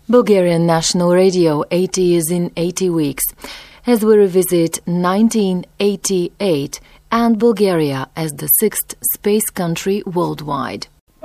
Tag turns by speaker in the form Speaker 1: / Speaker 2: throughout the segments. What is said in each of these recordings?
Speaker 1: Bulgarian National Radio, 80 Years in 80 Weeks, as we revisit 1988 and Bulgaria as the sixth space country worldwide.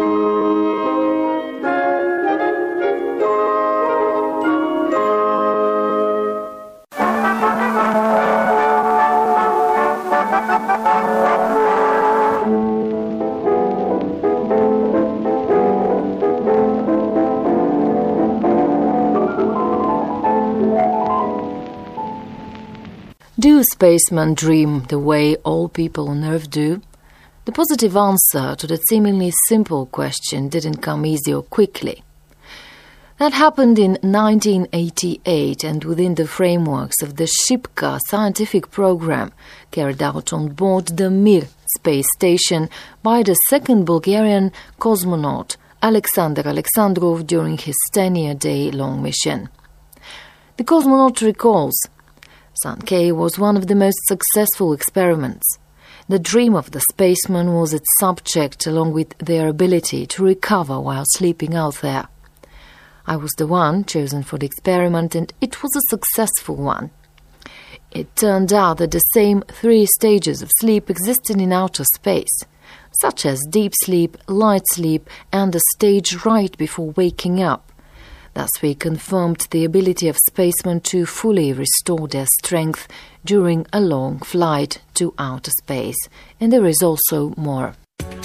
Speaker 1: Do spacemen dream the way all people on Earth do? The positive answer to that seemingly simple question didn't come easy or quickly. That happened in 1988 and within the frameworks of the Shipka scientific program carried out on board the Mir space station by the second Bulgarian cosmonaut Alexander Alexandrov during his 10-day-long mission. The cosmonaut recalls, San-K was one of the most successful experiments. The dream of the spaceman was its subject along with their ability to recover while sleeping out there. I was the one chosen for the experiment and it was a successful one. It turned out that the same 3 stages of sleep existed in outer space, such as deep sleep, light sleep and the stage right before waking up. Thus we confirmed the ability of spacemen to fully restore their strength during a long flight to outer space. And there is also more.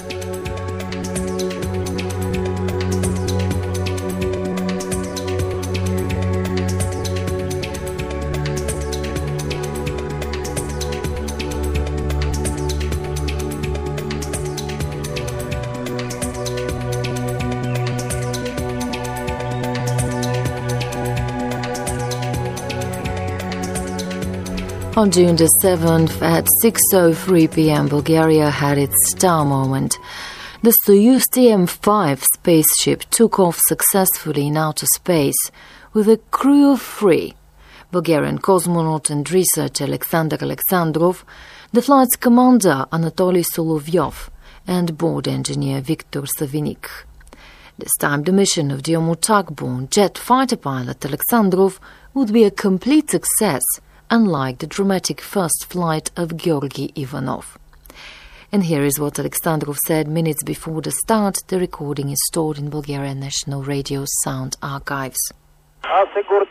Speaker 1: On June the 7th at 6:03 p.m. Bulgaria had its star moment. The Soyuz TM-5 spaceship took off successfully in outer space with a crew of 3, Bulgarian cosmonaut and researcher Alexander Alexandrov, the flight's commander Anatoly Solovyov and board engineer Viktor Savinik. This time the mission of the Omutak-born jet fighter pilot Alexandrov would be a complete success, unlike the dramatic first flight of Georgy Ivanov. And here is what Alexandrov said minutes before the start. The recording is stored in Bulgarian National Radio's sound archives.
Speaker 2: I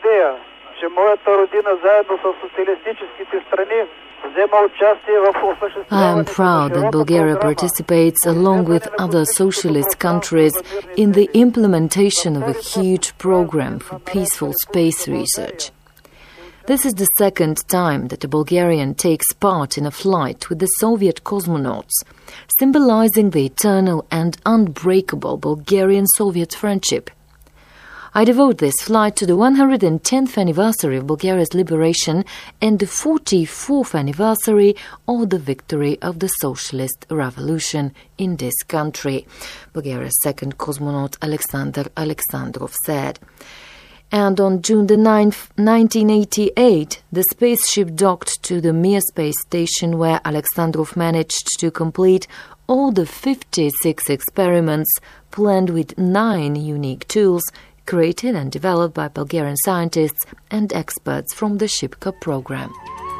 Speaker 1: am proud that Bulgaria participates along with other socialist countries in the implementation of a huge program for peaceful space research. This is the second time that a Bulgarian takes part in a flight with the Soviet cosmonauts, symbolizing the eternal and unbreakable Bulgarian-Soviet friendship. I devote this flight to the 110th anniversary of Bulgaria's liberation and the 44th anniversary of the victory of the socialist revolution in this country, Bulgaria's second cosmonaut Alexander Alexandrov said. And on June the 9th, 1988, the spaceship docked to the Mir space station where Alexandrov managed to complete all the 56 experiments planned with 9 unique tools created and developed by Bulgarian scientists and experts from the Shipka program.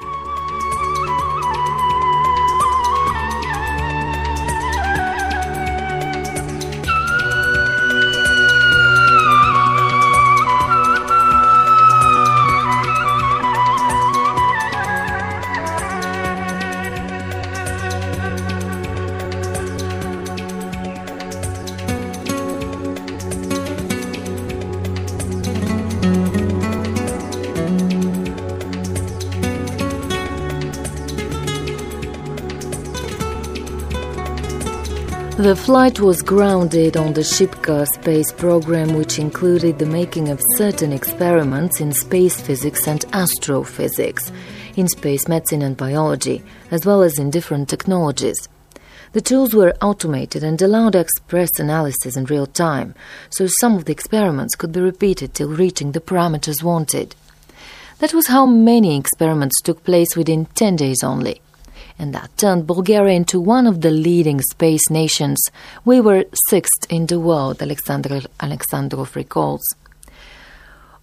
Speaker 1: The flight was grounded on the Shipka space program, which included the making of certain experiments in space physics and astrophysics, in space medicine and biology, as well as in different technologies. The tools were automated and allowed express analysis in real time, so some of the experiments could be repeated till reaching the parameters wanted. That was how many experiments took place within 10 days only. And that turned Bulgaria into one of the leading space nations. We were 6th in the world, Alexander Alexandrov recalls.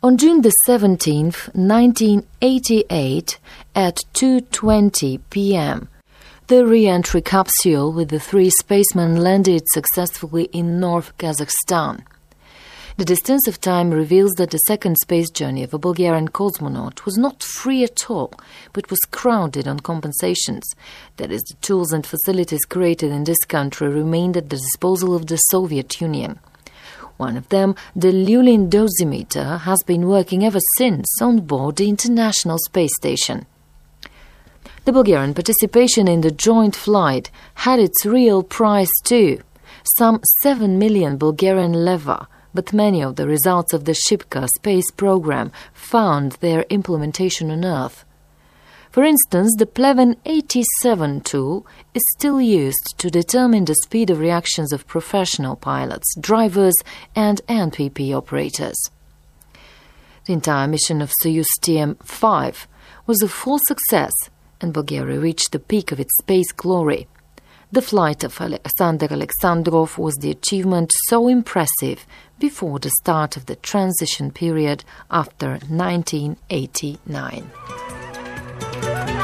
Speaker 1: On June the 17th, 1988, at 2:20 p.m., the re-entry capsule with the 3 spacemen landed successfully in North Kazakhstan. The distance of time reveals that the second space journey of a Bulgarian cosmonaut was not free at all, but was crowded on compensations. That is, the tools and facilities created in this country remained at the disposal of the Soviet Union. One of them, the Lulin dosimeter, has been working ever since on board the International Space Station. The Bulgarian participation in the joint flight had its real price too, some 7 million Bulgarian leva, but many of the results of the Shipka space program found their implementation on Earth. For instance, the Pleven 87 tool is still used to determine the speed of reactions of professional pilots, drivers and NPP operators. The entire mission of Soyuz TM-5 was a full success, and Bulgaria reached the peak of its space glory. The flight of Alexander Alexandrov was the achievement so impressive before the start of the transition period after 1989.